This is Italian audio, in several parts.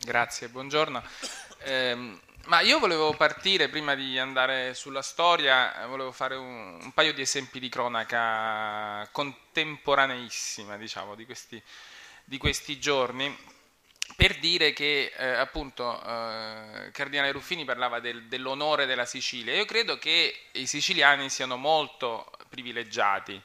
Grazie, buongiorno. Ma io volevo partire, prima di andare sulla storia, volevo fare un paio di esempi di cronaca contemporaneissima, diciamo, di questi giorni, per dire che appunto Cardinale Ruffini parlava dell'onore della Sicilia. Io credo che i siciliani siano molto privilegiati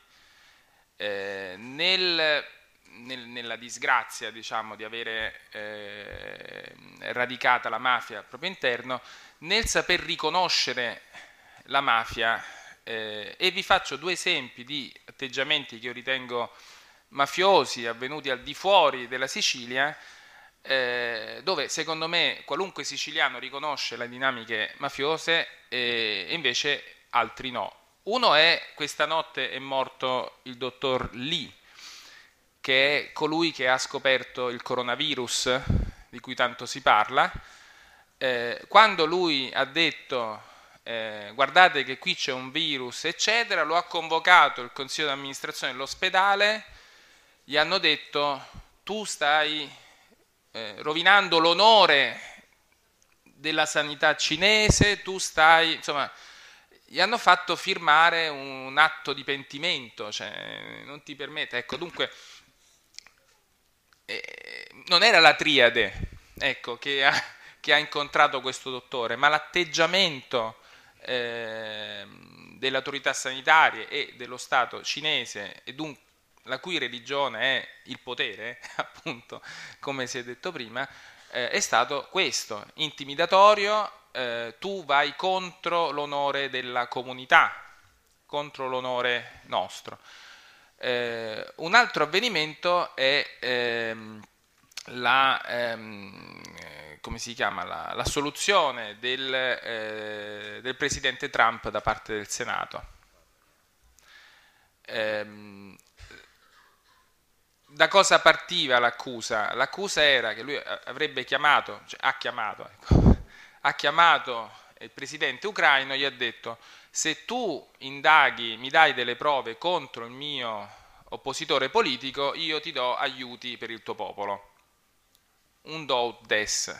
nella disgrazia, diciamo, di avere radicata la mafia al proprio interno, nel saper riconoscere la mafia, e vi faccio due esempi di atteggiamenti che io ritengo mafiosi avvenuti al di fuori della Sicilia, dove secondo me qualunque siciliano riconosce le dinamiche mafiose, e invece altri no. Uno è: questa notte è morto il dottor Lee, che è colui che ha scoperto il coronavirus di cui tanto si parla. Quando lui ha detto guardate che qui c'è un virus, eccetera, lo ha convocato il consiglio di amministrazione dell'ospedale, gli hanno detto: tu stai rovinando l'onore della sanità cinese, tu stai, insomma, gli hanno fatto firmare un atto di pentimento, cioè non ti permette, ecco, dunque non era la triade, ecco, che ha incontrato questo dottore, ma l'atteggiamento delle autorità sanitarie e dello Stato cinese, e dunque la cui religione è il potere, appunto, come si è detto prima, è stato questo: intimidatorio. Tu vai contro l'onore della comunità, contro l'onore nostro. Un altro avvenimento è come si chiama, l'assoluzione del presidente Trump da parte del Senato. Da cosa partiva l'accusa? L'accusa era che lui avrebbe chiamato, cioè ecco, ha chiamato il presidente ucraino e gli ha detto: se tu indaghi, mi dai delle prove contro il mio oppositore politico, io ti do aiuti per il tuo popolo. Un do ut des.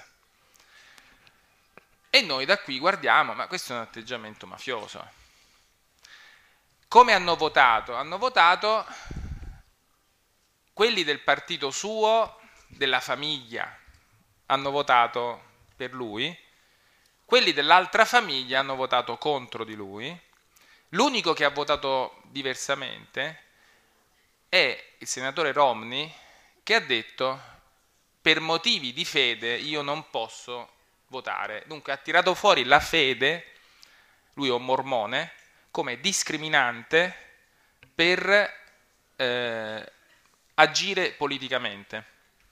E noi da qui guardiamo, ma questo è un atteggiamento mafioso. Come hanno votato? Hanno votato quelli del partito suo, della famiglia, hanno votato per lui, quelli dell'altra famiglia hanno votato contro di lui. L'unico che ha votato diversamente è il senatore Romney, che ha detto: per motivi di fede io non posso votare. Dunque ha tirato fuori la fede, lui è un mormone, come discriminante per agire politicamente.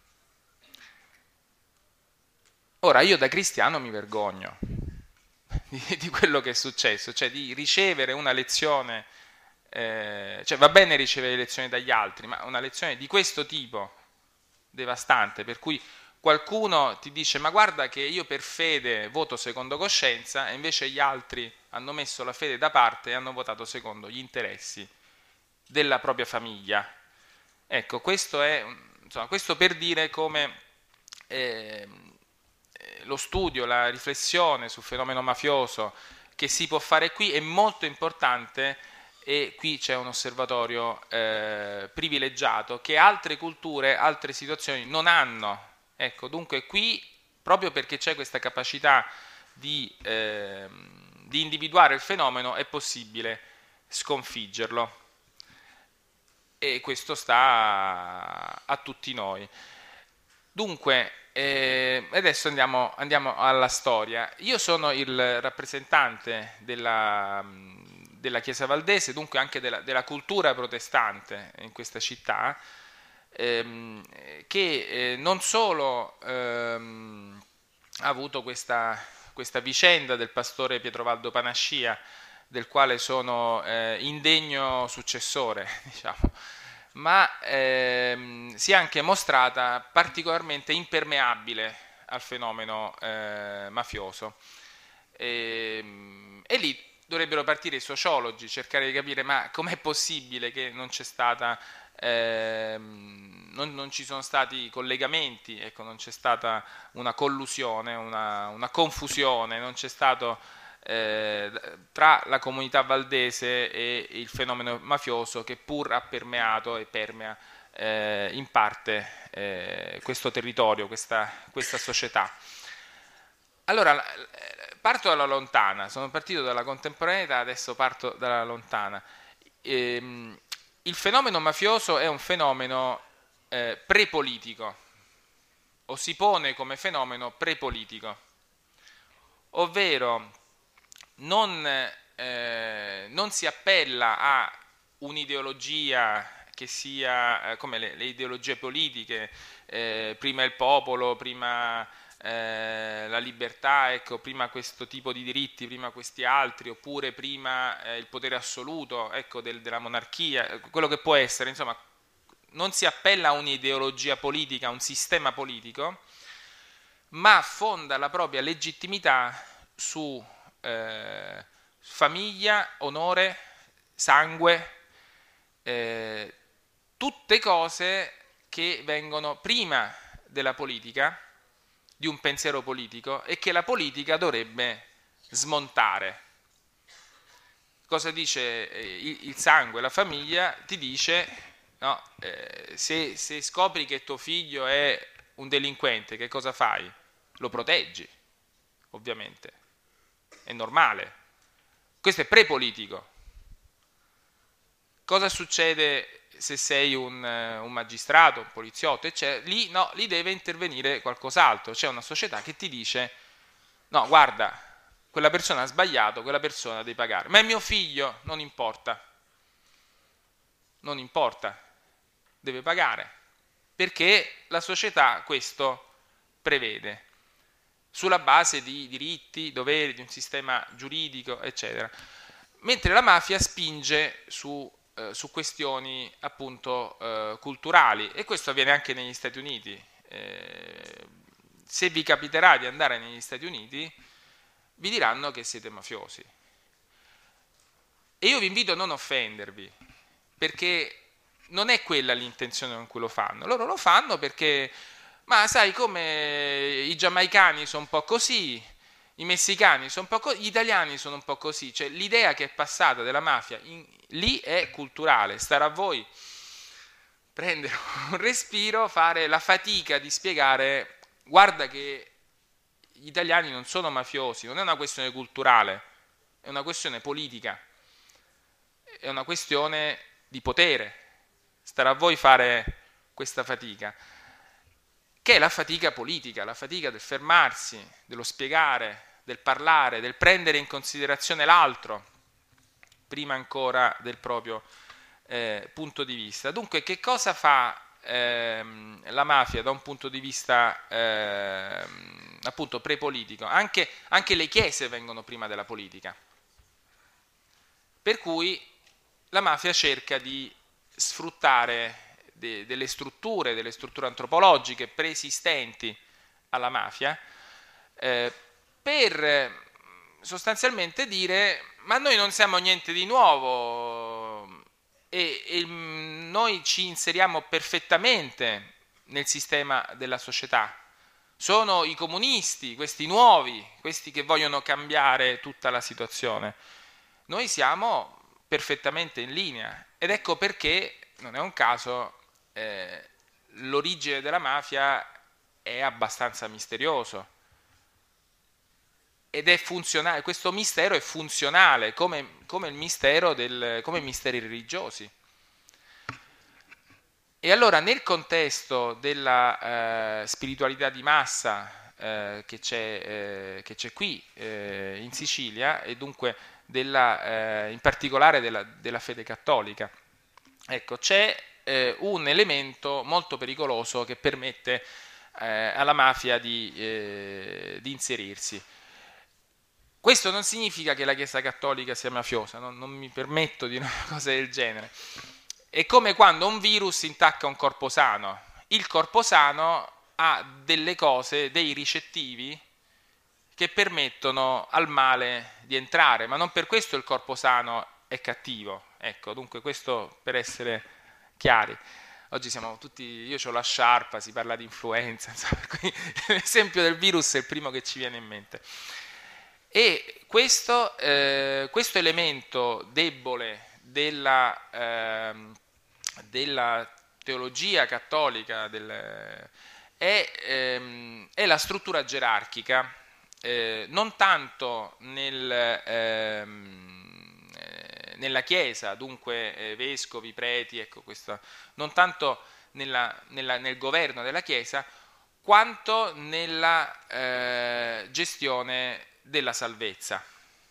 Ora, io da cristiano mi vergogno di quello che è successo, cioè di ricevere una lezione, cioè va bene ricevere lezioni dagli altri, ma una lezione di questo tipo, devastante, per cui qualcuno ti dice: ma guarda che io per fede voto secondo coscienza, e invece gli altri hanno messo la fede da parte e hanno votato secondo gli interessi della propria famiglia. Ecco, questo è, insomma, questo per dire come lo studio, la riflessione sul fenomeno mafioso che si può fare qui è molto importante, e qui c'è un osservatorio privilegiato che altre culture, altre situazioni non hanno. Ecco, dunque qui, proprio perché c'è questa capacità di individuare il fenomeno, è possibile sconfiggerlo, e questo sta a tutti noi. Dunque, adesso andiamo alla storia. Io sono il rappresentante della Chiesa Valdese, dunque anche della cultura protestante in questa città, che non solo ha avuto questa vicenda del pastore Pietro Panascia, del quale sono indegno successore, diciamo, ma si è anche mostrata particolarmente impermeabile al fenomeno mafioso. E lì dovrebbero partire i sociologi, cercare di capire: ma com'è possibile che non c'è stata non ci sono stati collegamenti, ecco, non c'è stata una collusione, una confusione, non c'è stato tra la comunità valdese e il fenomeno mafioso che pur ha permeato e permea in parte questo territorio, questa società. Allora, parto dalla lontana, sono partito dalla contemporaneità, adesso parto dalla lontana. Il fenomeno mafioso è un fenomeno prepolitico, o si pone come fenomeno prepolitico, ovvero non si appella a un'ideologia che sia come le ideologie politiche, prima il popolo, prima la libertà, ecco, prima questo tipo di diritti, prima questi altri, oppure prima il potere assoluto, ecco, della monarchia, quello che può essere, insomma, non si appella a un'ideologia politica, a un sistema politico, ma fonda la propria legittimità su famiglia, onore, sangue, tutte cose che vengono prima della politica, di un pensiero politico, e che la politica dovrebbe smontare. Cosa dice il sangue? La famiglia ti dice, no, se scopri che tuo figlio è un delinquente, che cosa fai? Lo proteggi, ovviamente. È normale. Questo è prepolitico. Cosa succede se sei un magistrato, un poliziotto, eccetera? Lì, no, lì deve intervenire qualcos'altro. C'è una società che ti dice, no, guarda, quella persona ha sbagliato, quella persona deve pagare. Ma è mio figlio, non importa. Non importa, deve pagare. Perché la società questo prevede, sulla base di diritti, doveri, di un sistema giuridico, eccetera. Mentre la mafia spinge su questioni appunto culturali, e questo avviene anche negli Stati Uniti. Se vi capiterà di andare negli Stati Uniti, vi diranno che siete mafiosi. E io vi invito a non offendervi, perché non è quella l'intenzione con cui lo fanno. Loro lo fanno perché, ma sai, come i giamaicani sono un po' così, i messicani sono un po' così, gli italiani sono un po' così. Cioè l'idea che è passata della mafia lì è culturale. Starà a voi prendere un respiro, fare la fatica di spiegare, guarda che gli italiani non sono mafiosi, non è una questione culturale, è una questione politica, è una questione di potere. Starà a voi fare questa fatica, che è la fatica politica, la fatica del fermarsi, dello spiegare, del parlare, del prendere in considerazione l'altro, prima ancora del proprio punto di vista. Dunque, che cosa fa la mafia da un punto di vista appunto prepolitico? Anche le chiese vengono prima della politica, per cui la mafia cerca di sfruttare delle strutture antropologiche preesistenti alla mafia per sostanzialmente dire, ma noi non siamo niente di nuovo e noi ci inseriamo perfettamente nel sistema della società. Sono i comunisti, questi nuovi, questi che vogliono cambiare tutta la situazione. Noi siamo perfettamente in linea, ed ecco perché non è un caso l'origine della mafia è abbastanza misterioso ed è funzionale. Questo mistero è funzionale come il mistero come i misteri religiosi. E allora, nel contesto della spiritualità di massa che c'è qui in Sicilia, e dunque in particolare della fede cattolica, ecco, c'è un elemento molto pericoloso che permette alla mafia di inserirsi. Questo non significa che la Chiesa cattolica sia mafiosa, non mi permetto di dire una cosa del genere. È come quando un virus intacca un corpo sano. Il corpo sano ha delle cose, dei ricettivi che permettono al male di entrare, ma non per questo il corpo sano è cattivo. Ecco, dunque questo per essere chiari. Oggi siamo tutti, io ho la sciarpa, si parla di influenza, insomma, l'esempio del virus è il primo che ci viene in mente. E questo elemento debole della teologia cattolica è la struttura gerarchica, non tanto nella Chiesa, dunque vescovi, preti, ecco questo, non tanto nel governo della Chiesa, quanto nella gestione della salvezza.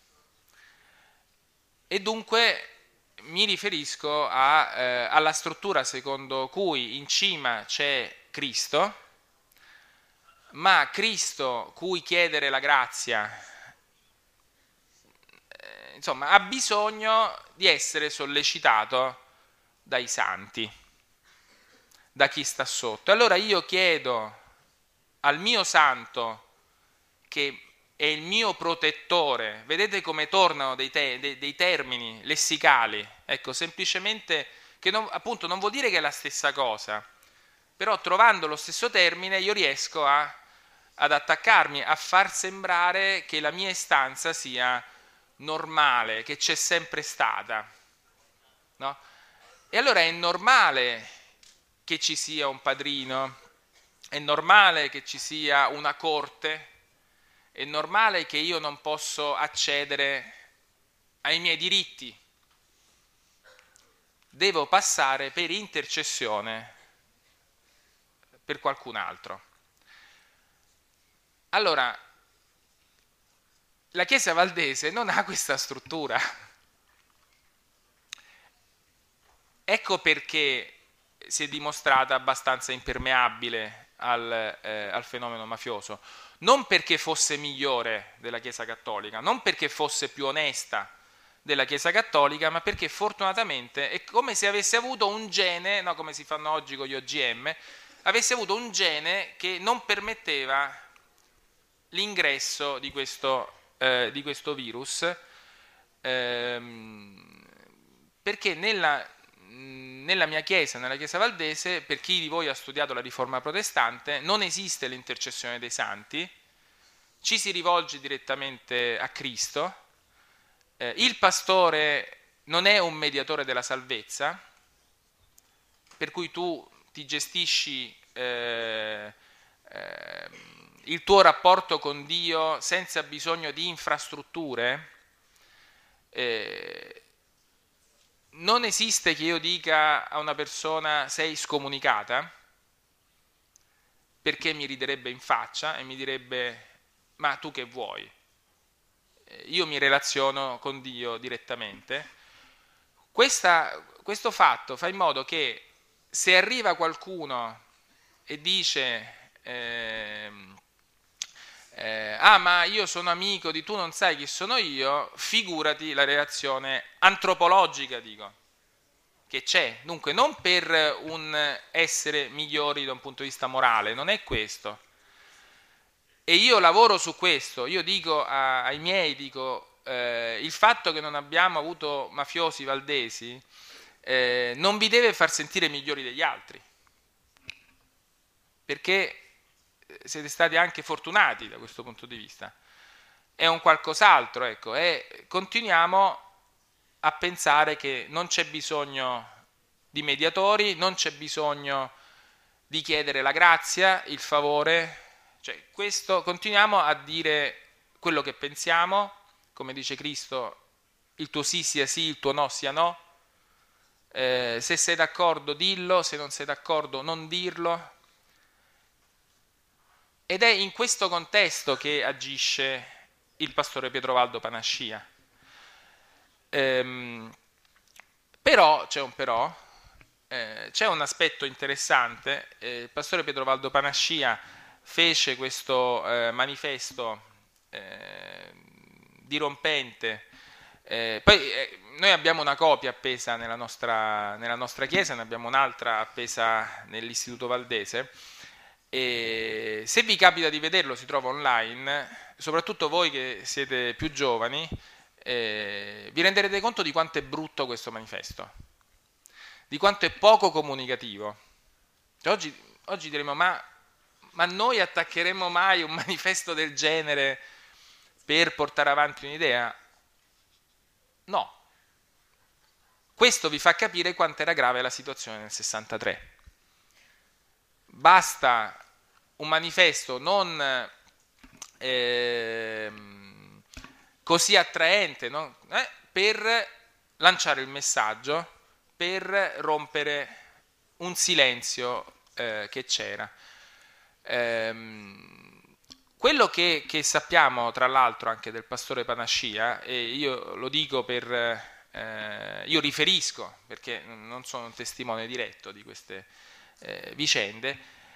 E dunque mi riferisco alla struttura secondo cui in cima c'è Cristo, ma Cristo cui chiedere la grazia, insomma, ha bisogno di essere sollecitato dai santi, da chi sta sotto. Allora io chiedo al mio santo, che è il mio protettore, vedete come tornano dei termini lessicali, ecco, semplicemente, che appunto non vuol dire che è la stessa cosa, però trovando lo stesso termine io riesco ad attaccarmi, a far sembrare che la mia istanza sia normale, che c'è sempre stata, no? E allora è normale che ci sia un padrino, è normale che ci sia una corte, è normale che io non posso accedere ai miei diritti, devo passare per intercessione per qualcun altro. Allora, la Chiesa valdese non ha questa struttura. Ecco perché si è dimostrata abbastanza impermeabile al fenomeno mafioso. Non perché fosse migliore della Chiesa Cattolica, non perché fosse più onesta della Chiesa Cattolica, ma perché fortunatamente è come se avesse avuto un gene, no, come si fanno oggi con gli OGM, avesse avuto un gene che non permetteva l'ingresso di questo virus, perché nella mia chiesa, nella Chiesa valdese, per chi di voi ha studiato la Riforma protestante, non esiste l'intercessione dei santi, ci si rivolge direttamente a Cristo, il pastore non è un mediatore della salvezza, per cui tu ti gestisci il tuo rapporto con Dio senza bisogno di infrastrutture. Non esiste che io dica a una persona sei scomunicata, perché mi riderebbe in faccia e mi direbbe ma tu che vuoi? Io mi relaziono con Dio direttamente. Questo fatto fa in modo che se arriva qualcuno e dice ma io sono amico di tu, non sai chi sono io, figurati la reazione antropologica, dico, che c'è. Dunque non per un essere migliori da un punto di vista morale, non è questo. E io lavoro su questo, io dico ai miei, il fatto che non abbiamo avuto mafiosi valdesi non vi deve far sentire migliori degli altri, perché siete stati anche fortunati da questo punto di vista. È un qualcos'altro, ecco, e continuiamo a pensare che non c'è bisogno di mediatori, non c'è bisogno di chiedere la grazia, il favore, cioè questo, continuiamo a dire quello che pensiamo, come dice Cristo, il tuo sì sia sì, il tuo no sia no, se sei d'accordo dillo, se non sei d'accordo non dirlo. Ed è in questo contesto che agisce il pastore Pietro Panascia. Però, c'è un però, c'è un aspetto interessante. Il pastore Pietro Panascia fece questo manifesto dirompente. Poi noi abbiamo una copia appesa nella nostra chiesa, ne abbiamo un'altra appesa nell'Istituto Valdese. E se vi capita di vederlo, si trova online, soprattutto voi che siete più giovani, vi renderete conto di quanto è brutto questo manifesto, di quanto è poco comunicativo. Cioè, oggi diremo, ma noi attaccheremo mai un manifesto del genere per portare avanti un'idea? No. Questo vi fa capire quanto era grave la situazione nel 63. Basta un manifesto non così attraente, no? Per lanciare il messaggio, per rompere un silenzio che c'era. Quello che sappiamo, tra l'altro, anche del pastore Panascia, e io lo dico io riferisco, perché non sono un testimone diretto di queste vicende,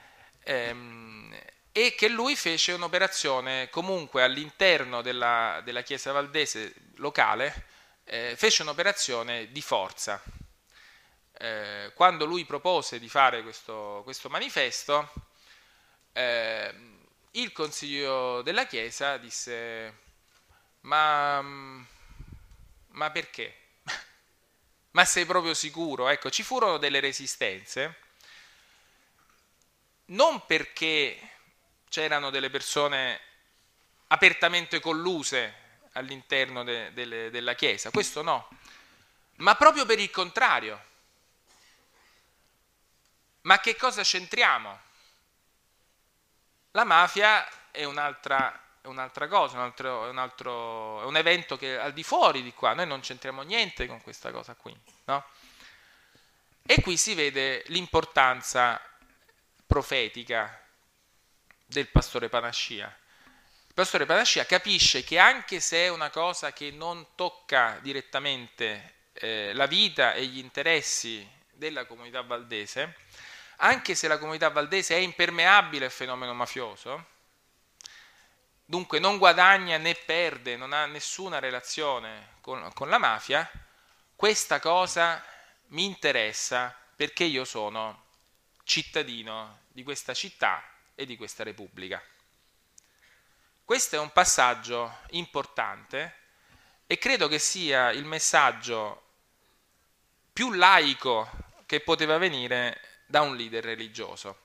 e che lui fece un'operazione comunque all'interno della Chiesa Valdese locale, fece un'operazione di forza. Quando lui propose di fare questo manifesto, il Consiglio della Chiesa disse: ma perché? Ma sei proprio sicuro? Ecco, ci furono delle resistenze, non perché c'erano delle persone apertamente colluse all'interno della Chiesa, questo no, ma proprio per il contrario. Ma che cosa c'entriamo? La mafia è un'altra cosa, è un evento che è al di fuori di qua, noi non c'entriamo niente con questa cosa qui, no? E qui si vede l'importanza profetica del pastore Panascia. Il pastore Panascia capisce che anche se è una cosa che non tocca direttamente la vita e gli interessi della comunità valdese, anche se la comunità valdese è impermeabile al fenomeno mafioso, dunque non guadagna né perde, non ha nessuna relazione con la mafia, questa cosa mi interessa perché io sono cittadino di questa città e di questa Repubblica. Questo è un passaggio importante e credo che sia il messaggio più laico che poteva venire da un leader religioso.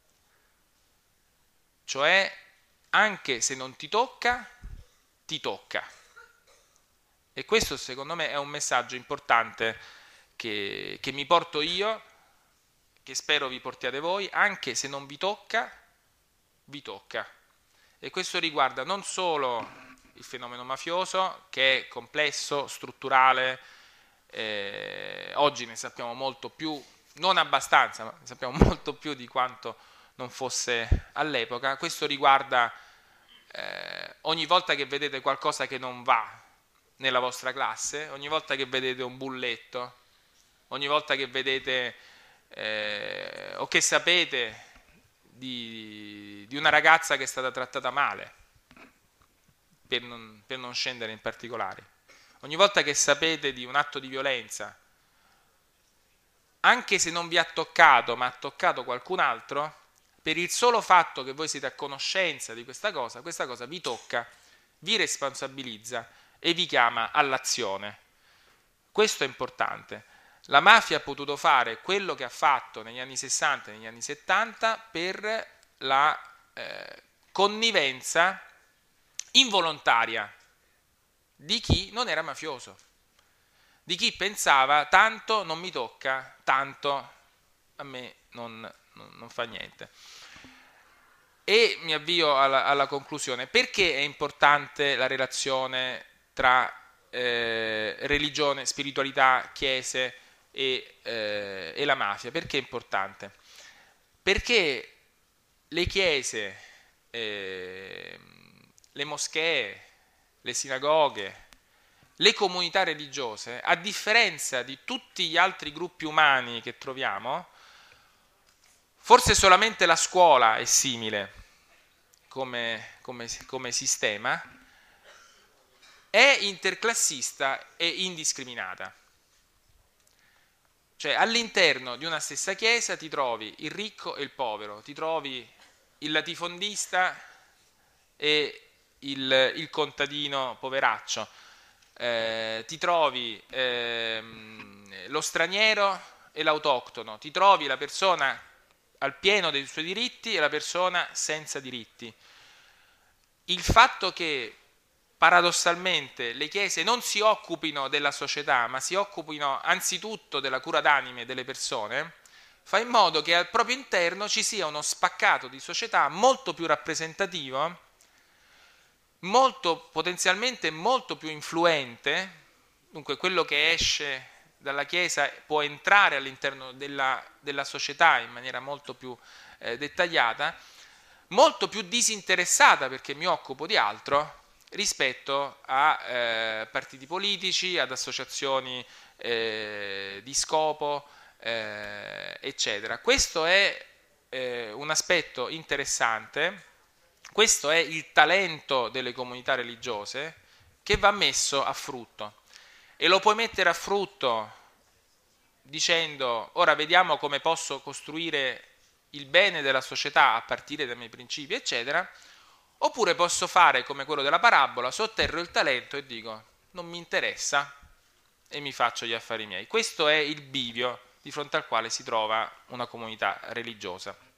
Cioè, anche se non ti tocca, ti tocca. E questo secondo me è un messaggio importante che mi porto io, che spero vi portiate voi, anche se non vi tocca, vi tocca. E questo riguarda non solo il fenomeno mafioso, che è complesso, strutturale, oggi ne sappiamo molto più, non abbastanza, ma ne sappiamo molto più di quanto non fosse all'epoca. Questo riguarda ogni volta che vedete qualcosa che non va nella vostra classe, ogni volta che vedete un bulletto, ogni volta che vedete o che sapete di una ragazza che è stata trattata male, per non scendere in particolari, ogni volta che sapete di un atto di violenza, anche se non vi ha toccato, ma ha toccato qualcun altro, per il solo fatto che voi siete a conoscenza di questa cosa vi tocca, vi responsabilizza e vi chiama all'azione. Questo è importante. La mafia ha potuto fare quello che ha fatto negli anni 60 e negli anni 70 per la connivenza involontaria di chi non era mafioso, di chi pensava tanto non mi tocca, tanto a me non fa niente. E mi avvio alla conclusione. Perché è importante la relazione tra religione, spiritualità, chiese e la mafia? Perché è importante? Perché le chiese, le moschee, le sinagoghe, le comunità religiose, a differenza di tutti gli altri gruppi umani che troviamo, forse solamente la scuola è simile come sistema, è interclassista e indiscriminata. Cioè all'interno di una stessa chiesa ti trovi il ricco e il povero, ti trovi il latifondista e il contadino poveraccio, ti trovi lo straniero e l'autoctono, ti trovi la persona al pieno dei suoi diritti e la persona senza diritti. Il fatto che paradossalmente le chiese non si occupino della società, ma si occupino anzitutto della cura d'anime delle persone, fa in modo che al proprio interno ci sia uno spaccato di società molto più rappresentativo, potenzialmente molto più influente. Dunque quello che esce dalla Chiesa può entrare all'interno della società in maniera molto più dettagliata, molto più disinteressata perché mi occupo di altro rispetto a partiti politici, ad associazioni di scopo, eccetera. Questo è un aspetto interessante, questo è il talento delle comunità religiose che va messo a frutto. E lo puoi mettere a frutto dicendo: ora vediamo come posso costruire il bene della società a partire dai miei principi, eccetera, oppure posso fare come quello della parabola, sotterro il talento e dico: non mi interessa e mi faccio gli affari miei. Questo è il bivio di fronte al quale si trova una comunità religiosa.